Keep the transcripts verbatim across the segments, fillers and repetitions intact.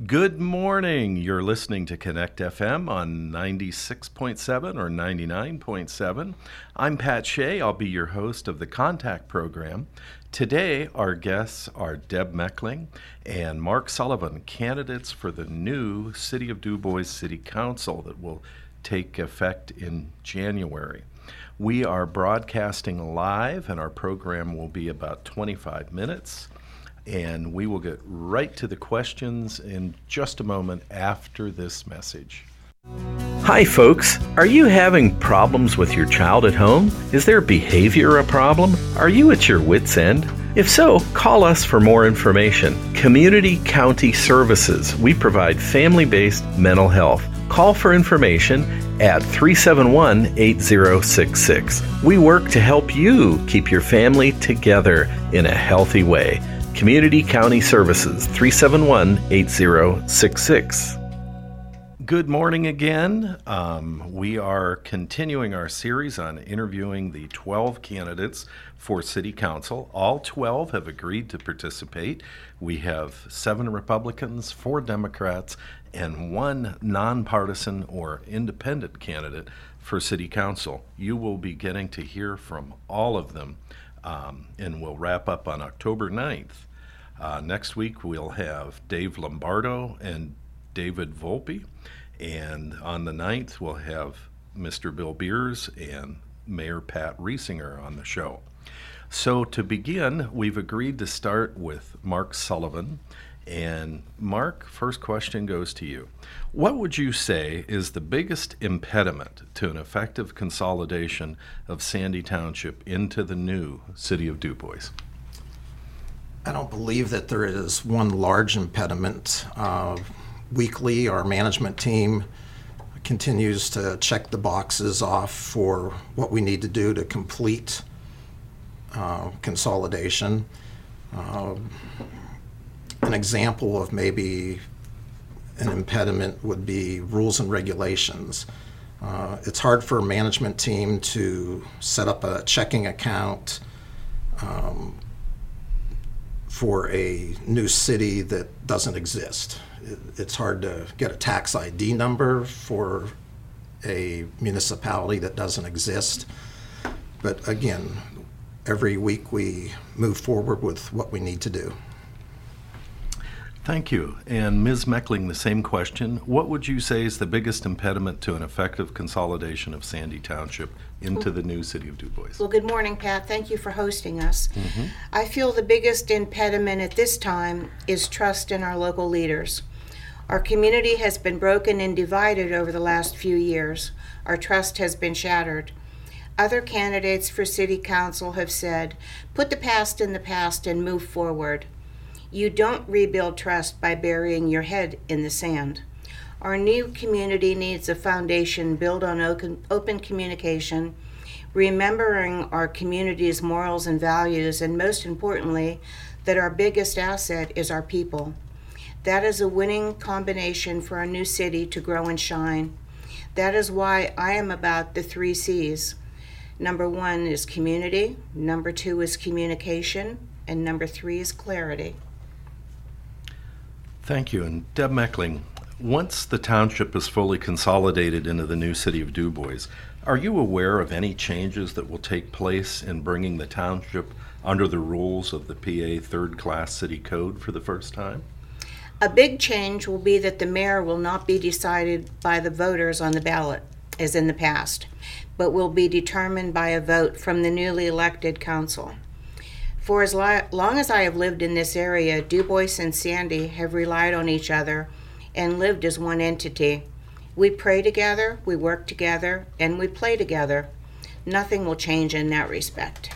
Good morning. You're listening to Connect F M on ninety-six point seven or ninety-nine point seven. I'm Pat Shea. I'll be your host of the Contact Program. Today, our guests are Deb Meckling and Mark Sullivan, candidates for the new City of DuBois City Council that will take effect in January. We are broadcasting live, and our program will be about twenty-five minutes. And we will get right to the questions in just a moment after this message. Hi, folks. Are you having problems with your child at home? Is their behavior a problem? Are you at your wit's end? If so, call us for more information. Community County Services. We provide family-based mental health. Call for information at three seven one, eight zero six six. We work to help you keep your family together in a healthy way. Community County Services, three seven one, eight zero six six. Good morning again. Um, we are continuing our series on interviewing the twelve candidates for City Council. All twelve have agreed to participate. We have seven Republicans, four Democrats, and one nonpartisan or independent candidate for City Council. You will be getting to hear from all of them, um, and we'll wrap up on October ninth. Uh, next week, we'll have Dave Lombardo and David Volpe. And on the ninth, we'll have Mister Bill Beers and Mayor Pat Riesinger on the show. So to begin, we've agreed to start with Mark Sullivan. And Mark, first question goes to you. What would you say is the biggest impediment to an effective consolidation of Sandy Township into the new City of DuBois? I don't believe that there is one large impediment. Uh, weekly, our management team continues to check the boxes off for what we need to do to complete uh, consolidation. Uh, an example of maybe an impediment would be rules and regulations. Uh, it's hard for a management team to set up a checking account um, for a new city that doesn't exist. It's hard to get a tax I D number for a municipality that doesn't exist. But again, every week we move forward with what we need to do. Thank you. And Miz Meckling, the same question. What would you say is the biggest impediment to an effective consolidation of Sandy Township into the new City of DuBois? Well, good morning, Pat. Thank you for hosting us. Mm-hmm. I feel the biggest impediment at this time is trust in our local leaders. Our community has been broken and divided over the last few years. Our trust has been shattered. Other candidates for City Council have said, put the past in the past and move forward. You don't rebuild trust by burying your head in the sand. Our new community needs a foundation built on open, open communication, remembering our community's morals and values, and most importantly, that our biggest asset is our people. That is a winning combination for our new city to grow and shine. That is why I am about the three C's. Number one is community, number two is communication, and number three is clarity. Thank you. And Deb Meckling, once the township is fully consolidated into the new City of DuBois, are you aware of any changes that will take place in bringing the township under the rules of the P A third-class city code for the first time? A big change will be that the mayor will not be decided by the voters on the ballot, as in the past, but will be determined by a vote from the newly elected council. For as li- long as I have lived in this area, DuBois and Sandy have relied on each other and lived as one entity. We pray together, we work together, and we play together. Nothing will change in that respect.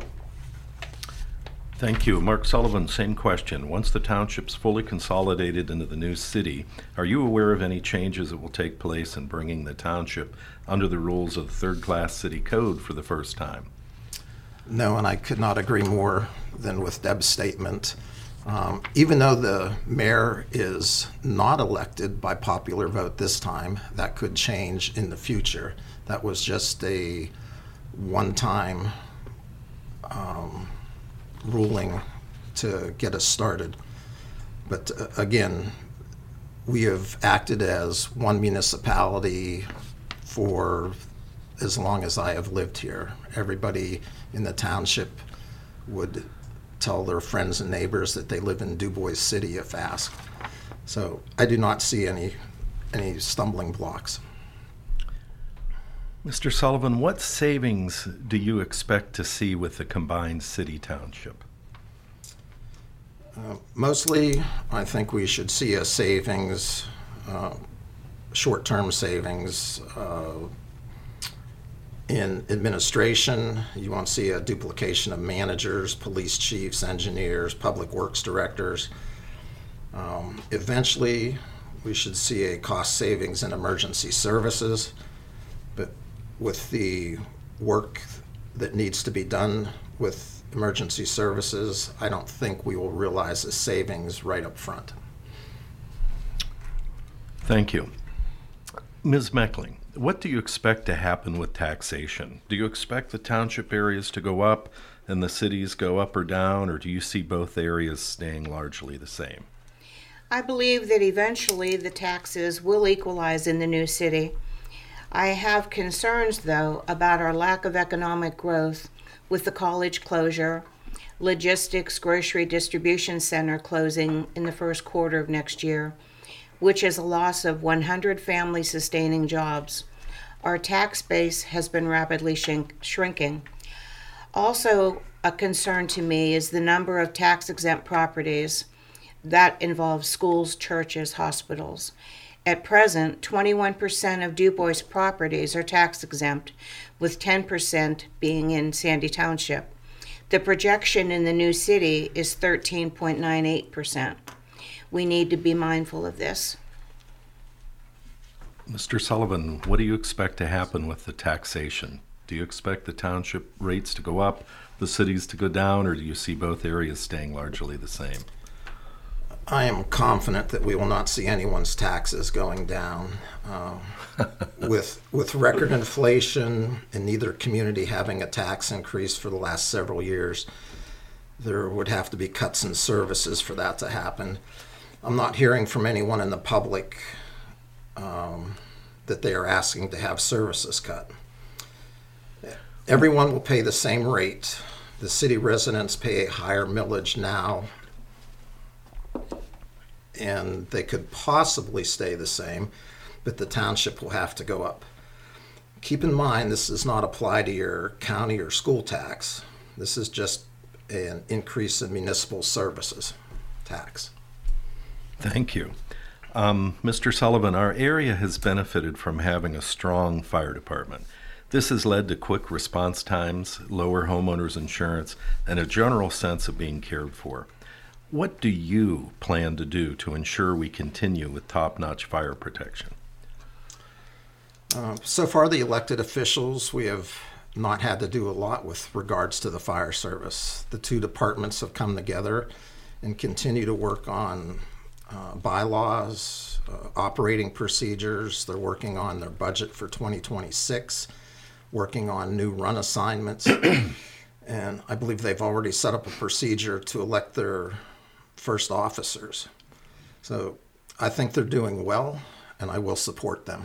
Thank you. Mark Sullivan, same question. Once the township's fully consolidated into the new city, are you aware of any changes that will take place in bringing the township under the rules of the third-class city code for the first time? No, and I could not agree more than with Deb's statement. Um, even though the mayor is not elected by popular vote this time, that could change in the future. That was just a one-time um, ruling to get us started. But uh, again, we have acted as one municipality for as long as I have lived here. Everybody in the township would tell their friends and neighbors that they live in Du Bois City if asked. So I do not see any any stumbling blocks. Mister Sullivan, what savings do you expect to see with the combined city township? Uh, mostly, I think we should see a savings, uh, short-term savings uh, in administration. You won't see a duplication of managers, police chiefs, engineers, public works directors. Um, eventually, we should see a cost savings in emergency services, but with the work that needs to be done with emergency services, I don't think we will realize the savings right up front. Thank you. Miz Meckling, what do you expect to happen with taxation? Do you expect the township areas to go up and the cities go up or down, or do you see both areas staying largely the same? I believe that eventually the taxes will equalize in the new city. I have concerns, though, about our lack of economic growth with the college closure, logistics grocery distribution center closing in the first quarter of next year, which is a loss of one hundred family-sustaining jobs. Our tax base has been rapidly shrink- shrinking. Also, a concern to me is the number of tax-exempt properties that involves schools, churches, hospitals. At present, twenty-one percent of Du Bois properties are tax exempt, with ten percent being in Sandy Township. The projection in the new city is thirteen point nine eight percent. We need to be mindful of this. Mister Sullivan, what do you expect to happen with the taxation? Do you expect the township rates to go up, the cities to go down, or do you see both areas staying largely the same? I am confident that we will not see anyone's taxes going down. Uh, with with record inflation and neither community having a tax increase for the last several years, there would have to be cuts in services for that to happen. I'm not hearing from anyone in the public um, that they are asking to have services cut. Everyone will pay the same rate. The city residents pay a higher millage now, and they could possibly stay the same, but the township will have to go up. Keep in mind, this does not apply to your county or school tax. This is just an increase in municipal services tax. Thank you. Um, Mister Sullivan, our area has benefited from having a strong fire department. This has led to quick response times, lower homeowners insurance, and a general sense of being cared for. What do you plan to do to ensure we continue with top-notch fire protection? Uh, so far, the elected officials, we have not had to do a lot with regards to the fire service. The two departments have come together and continue to work on uh, bylaws, uh, operating procedures. They're working on their budget for twenty twenty-six, working on new run assignments, and I believe they've already set up a procedure to elect their first officers. So I think they're doing well, and I will support them.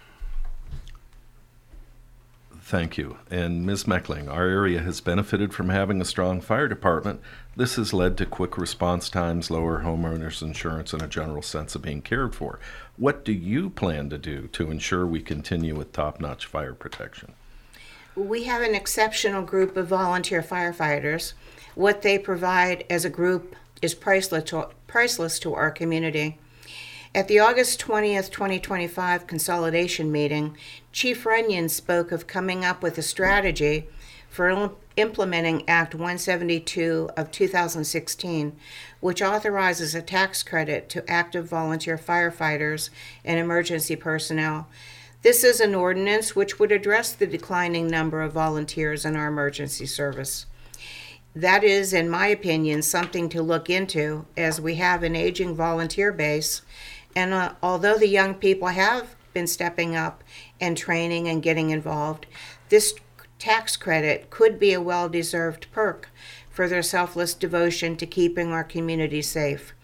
Thank you. And Miz Meckling, our area has benefited from having a strong fire department. This has led to quick response times, lower homeowners insurance, and a general sense of being cared for. What do you plan to do to ensure we continue with top-notch fire protection? We have an exceptional group of volunteer firefighters. What they provide as a group is priceless to, priceless to our community. At the August twentieth, twenty twenty-five consolidation meeting, Chief Runyon spoke of coming up with a strategy for il- implementing Act one seventy-two of two thousand sixteen, which authorizes a tax credit to active volunteer firefighters and emergency personnel. This is an ordinance which would address the declining number of volunteers in our emergency service. That is, in my opinion, something to look into, as we have an aging volunteer base. And uh, although the young people have been stepping up and training and getting involved, this tax credit could be a well-deserved perk for their selfless devotion to keeping our community safe.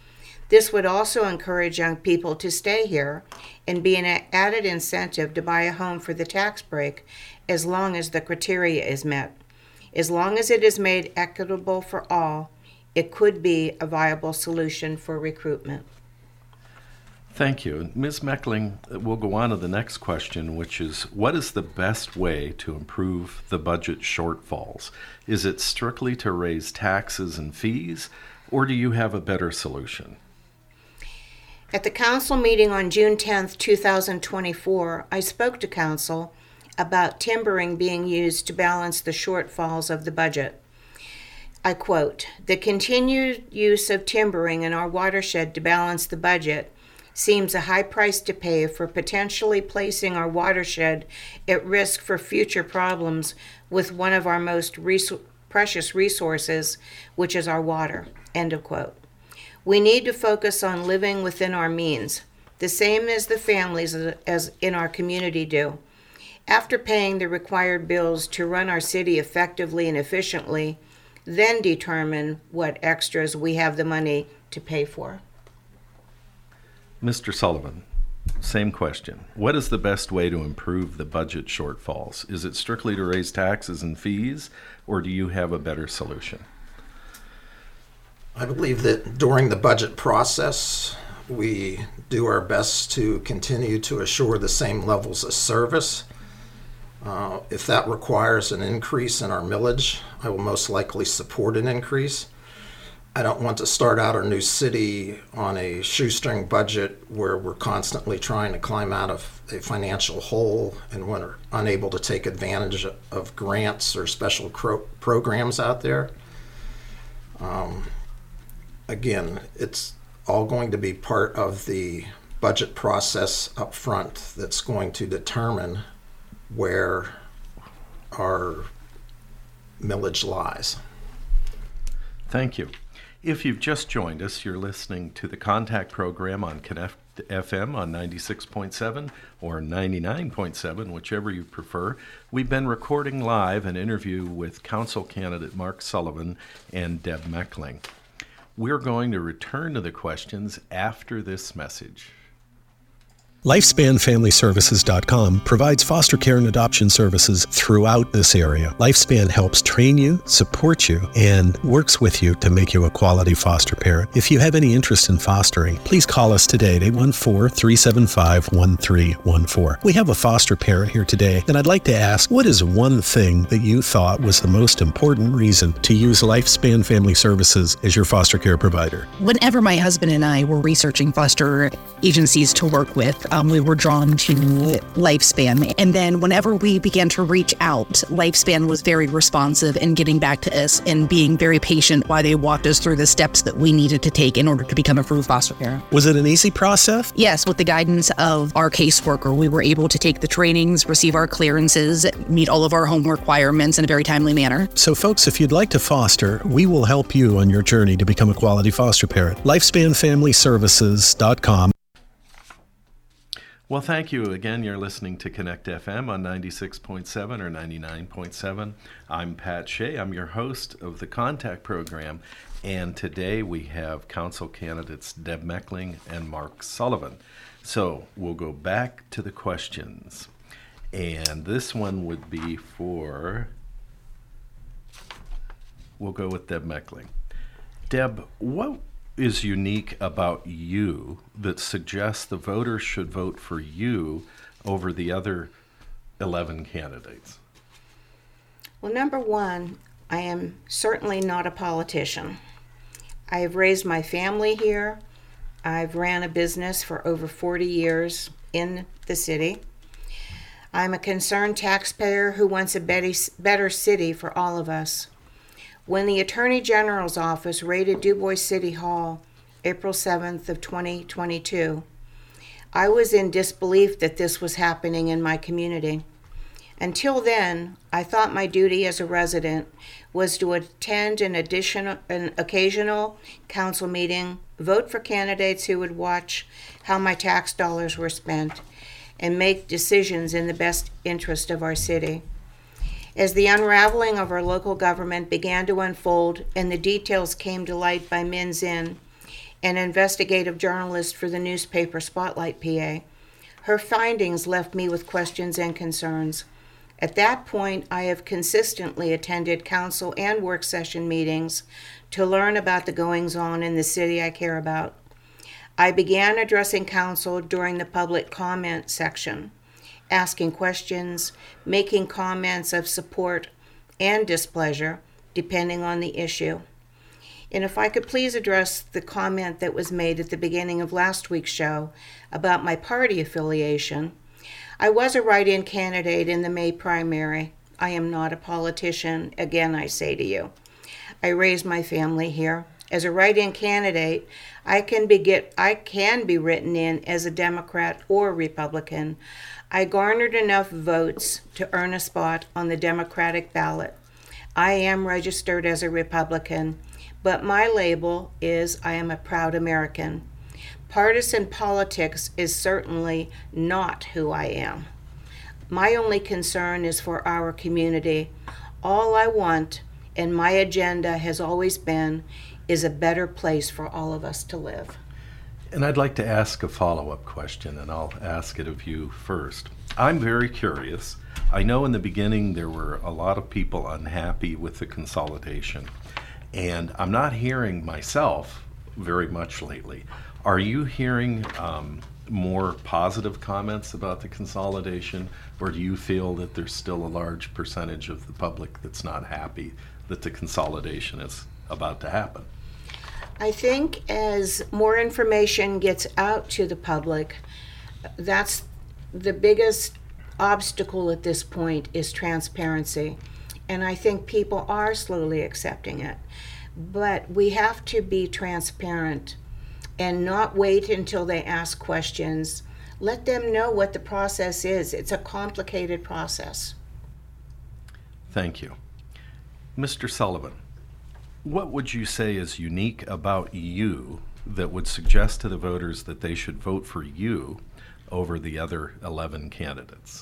This would also encourage young people to stay here and be an added incentive to buy a home for the tax break as long as the criteria is met. As long as it is made equitable for all, it could be a viable solution for recruitment. Thank you. Miz Meckling, we'll go on to the next question, which is, what is the best way to improve the budget shortfalls? Is it strictly to raise taxes and fees, or do you have a better solution? At the council meeting on June tenth, two thousand twenty-four, I spoke to council about timbering being used to balance the shortfalls of the budget. I quote, "The continued use of timbering in our watershed to balance the budget seems a high price to pay for potentially placing our watershed at risk for future problems with one of our most res- precious resources, which is our water." End of quote. We need to focus on living within our means, the same as the families as in our community do. After paying the required bills to run our city effectively and efficiently, then determine what extras we have the money to pay for. Mister Sullivan, same question. What is the best way to improve the budget shortfalls? Is it strictly to raise taxes and fees, or do you have a better solution? I believe that during the budget process, we do our best to continue to assure the same levels of service. Uh, if that requires an increase in our millage, I will most likely support an increase. I don't want to start out our new city on a shoestring budget where we're constantly trying to climb out of a financial hole and we're unable to take advantage of grants or special cro- programs out there. Um, again, it's all going to be part of the budget process up front that's going to determine where our millage lies. Thank you. If you've just joined us, you're listening to the Contact Program on Connect F M on ninety-six point seven or ninety-nine point seven, whichever you prefer. We've been recording live an interview with Council candidate Mark Sullivan and Deb Meckling. We're going to return to the questions after this message. Lifespan Family Services dot com provides foster care and adoption services throughout this area. Lifespan helps train you, support you, and works with you to make you a quality foster parent. If you have any interest in fostering, please call us today at eight one four, three seven five, one three one four. We have a foster parent here today, and I'd like to ask, what is one thing that you thought was the most important reason to use Lifespan Family Services as your foster care provider? Whenever my husband and I were researching foster agencies to work with, Um, we were drawn to Lifespan. And then whenever we began to reach out, Lifespan was very responsive in getting back to us and being very patient while they walked us through the steps that we needed to take in order to become a true foster parent. Was it an easy process? Yes, with the guidance of our caseworker, we were able to take the trainings, receive our clearances, meet all of our home requirements in a very timely manner. So folks, if you'd like to foster, we will help you on your journey to become a quality foster parent. Lifespan Family Services dot com. Well, thank you. Again, you're listening to Connect F M on ninety-six point seven or ninety-nine point seven. I'm Pat Shea. I'm your host of the Contact Program. And today we have council candidates Deb Meckling and Mark Sullivan. So we'll go back to the questions. And this one would be for, we'll go with Deb Meckling. Deb, what is unique about you that suggests the voters should vote for you over the other eleven candidates? Well, number one, I am certainly not a politician. I have raised my family here. I've ran a business for over forty years in the city. I'm a concerned taxpayer who wants a better city for all of us. When the Attorney General's office raided DuBois City Hall, April seventh of twenty twenty-two, I was in disbelief that this was happening in my community. Until then, I thought my duty as a resident was to attend an additional, an occasional council meeting, vote for candidates who would watch how my tax dollars were spent, and make decisions in the best interest of our city. As the unraveling of our local government began to unfold and the details came to light by Min's Inn, an investigative journalist for the newspaper Spotlight P A. Her findings left me with questions and concerns. At that point, I have consistently attended council and work session meetings to learn about the goings-on in the city I care about. I began addressing council during the public comment section, asking questions, making comments of support and displeasure, depending on the issue. And if I could please address the comment that was made at the beginning of last week's show about my party affiliation. I was a write-in candidate in the May primary. I am not a politician, again I say to you. I raised my family here. As a write-in candidate, I can be get I can be written in as a Democrat or Republican. I garnered enough votes to earn a spot on the Democratic ballot. I am registered as a Republican, but my label is I am a proud American. Partisan politics is certainly not who I am. My only concern is for our community. All I want, and my agenda has always been, is a better place for all of us to live. And I'd like to ask a follow-up question, and I'll ask it of you first. I'm very curious. I know in the beginning there were a lot of people unhappy with the consolidation, and I'm not hearing myself very much lately. Are you hearing um, more positive comments about the consolidation, or do you feel that there's still a large percentage of the public that's not happy that the consolidation is about to happen? I think as more information gets out to the public, that's the biggest obstacle at this point is transparency. And I think people are slowly accepting it. But we have to be transparent and not wait until they ask questions. Let them know what the process is. It's a complicated process. Thank you. Mister Sullivan, what would you say is unique about you that would suggest to the voters that they should vote for you over the other eleven candidates?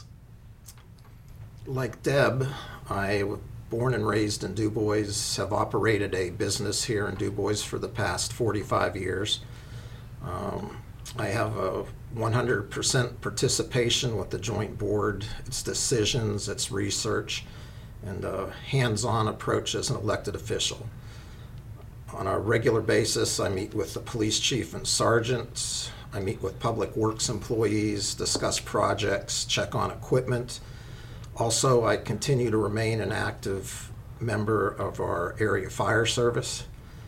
Like Deb, I was born and raised in Du Bois, have operated a business here in Du Bois for the past forty-five years. Um, I have a one hundred percent participation with the joint board, its decisions, its research, and a hands-on approach as an elected official. On a regular basis, I meet with the police chief and sergeants. I meet with public works employees, discuss projects, check on equipment. Also, I continue to remain an active member of our area fire service.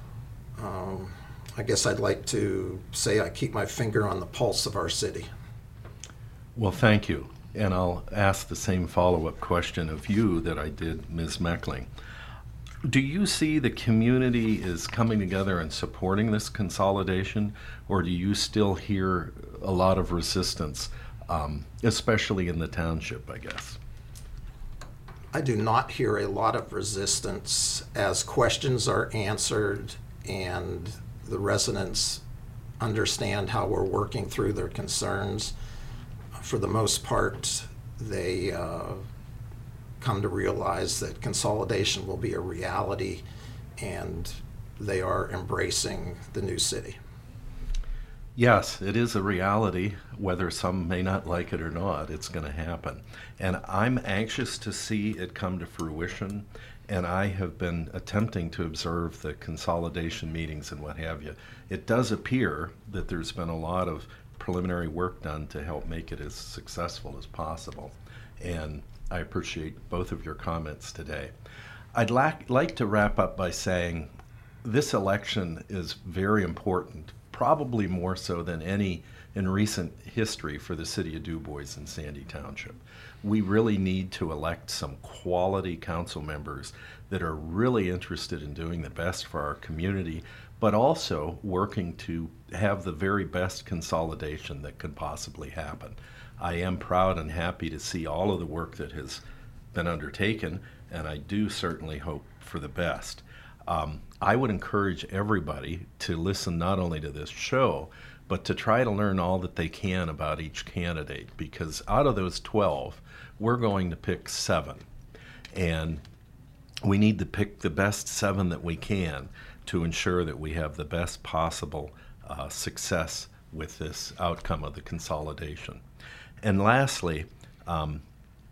Um, I guess I'd like to say I keep my finger on the pulse of our city. Well, thank you. And I'll ask the same follow-up question of you that I did Miz Meckling. Do you see the community is coming together and supporting this consolidation, or do you still hear a lot of resistance, um, especially in the township, I guess? I do not hear a lot of resistance as questions are answered and the residents understand how we're working through their concerns. For the most part, they uh, come to realize that consolidation will be a reality, and they are embracing the new city. Yes, it is a reality. Whether some may not like it or not, it's going to happen. And I'm anxious to see it come to fruition. And I have been attempting to observe the consolidation meetings and what have you. It does appear that there's been a lot of preliminary work done to help make it as successful as possible. And I appreciate both of your comments today. I'd lac- like to wrap up by saying this election is very important, probably more so than any in recent history for the city of Du Bois and Sandy Township. We really need to elect some quality council members that are really interested in doing the best for our community, but also working to have the very best consolidation that could possibly happen. I am proud and happy to see all of the work that has been undertaken, and I do certainly hope for the best. Um, I would encourage everybody to listen not only to this show, but to try to learn all that they can about each candidate, because out of those twelve, we're going to pick seven. And we need to pick the best seven that we can to ensure that we have the best possible uh, success with this outcome of the consolidation. And lastly, um,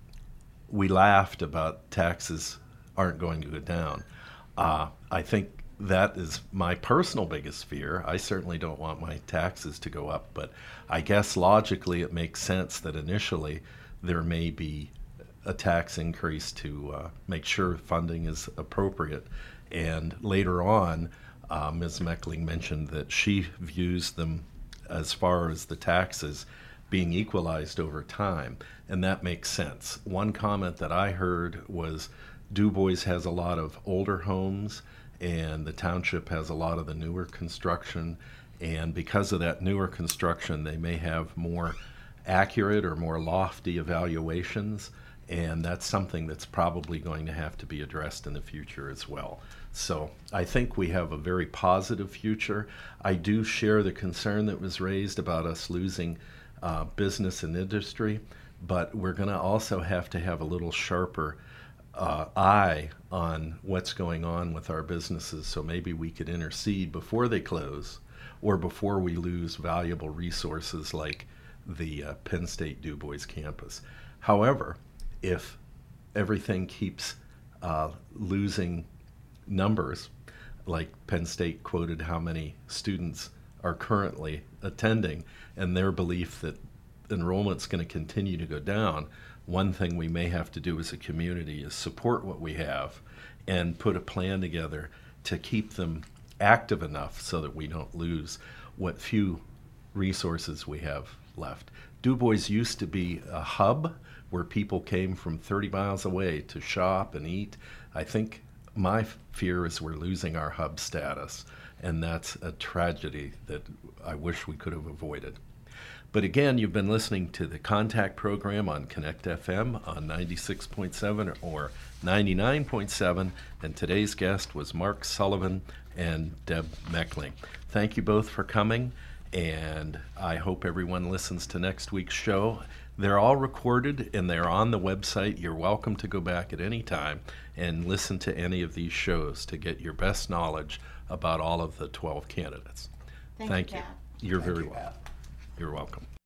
we laughed about taxes aren't going to go down. Uh, I think that is my personal biggest fear. I certainly don't want my taxes to go up, but I guess logically it makes sense that initially there may be a tax increase to uh, make sure funding is appropriate. And later on, uh, Miz Meckling mentioned that she views them as far as the taxes being equalized over time, and that makes sense. One comment that I heard was Du Bois has a lot of older homes, and the township has a lot of the newer construction, and because of that newer construction, they may have more accurate or more lofty evaluations, and that's something that's probably going to have to be addressed in the future as well. So I think we have a very positive future. I do share the concern that was raised about us losing uh, business and industry, but we're going to also have to have a little sharper uh, eye on what's going on with our businesses, so maybe we could intercede before they close or before we lose valuable resources like the uh, Penn State Du Bois campus. However, if everything keeps uh, losing numbers, like Penn State quoted how many students are currently attending, and their belief that enrollment's going to continue to go down, one thing we may have to do as a community is support what we have and put a plan together to keep them active enough so that we don't lose what few resources we have left. Du Bois used to be a hub where people came from thirty miles away to shop and eat. I think my fear is we're losing our hub status, and that's a tragedy that I wish we could have avoided. But again, you've been listening to the Contact program on Connect F M on ninety-six point seven or ninety-nine point seven, and today's guest was Mark Sullivan and Deb Meckling. Thank you both for coming, and I hope everyone listens to next week's show. They're all recorded and they're on the website. You're welcome to go back at any time and listen to any of these shows to get your best knowledge about all of the twelve candidates. Thank, Thank you, you. Pat. You're Thank very you, welcome. Pat. You're welcome.